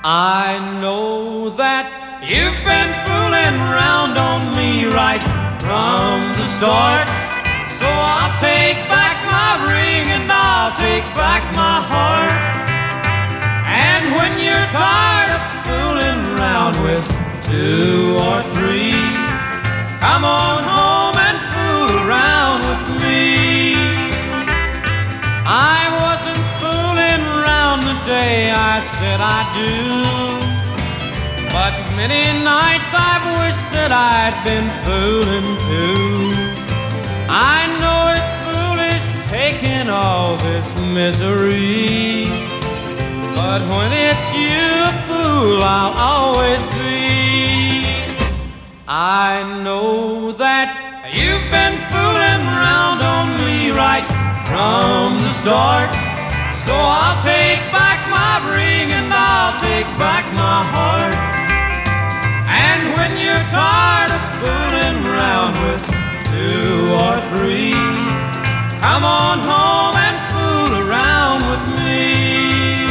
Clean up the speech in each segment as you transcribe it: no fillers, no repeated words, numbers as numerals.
I know that you've been fooling around on me right from the start. So I'll take back my ring and I'll take back my heart. And when you're tired of fooling around with two or three, come on home and fool around with me. I wasn't fooling around the day I said I do, but many nights I've wished that I'd been fooling too. I know it's foolish taking all this misery, but when it's you, a fool I'll always be. I know that you've been fooling around on me right from the start. So I'll take back my ring and I'll take back my heart. And when you're tired of fooling around with two or three, come on home and fool around with me.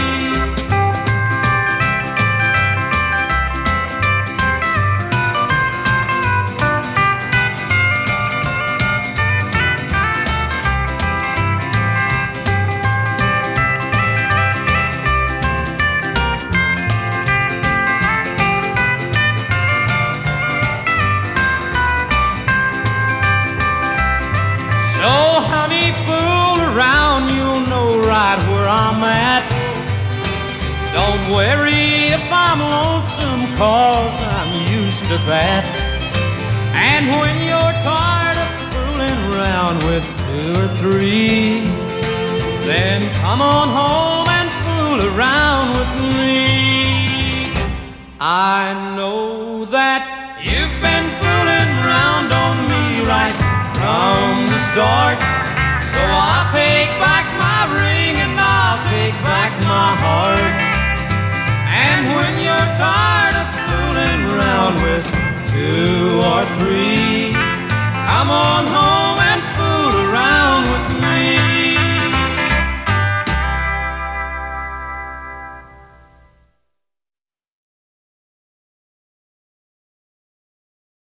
Fool around, you'll know right where I'm at. Don't worry if I'm lonesome, 'cause I'm used to that. And when you're tired of fooling around with two or three, then come on home and fool around with me. I know that you've been fooling around on me right from the start. So I'll take back my ring and I'll take back my heart. And when you're tired of fooling around with two or three,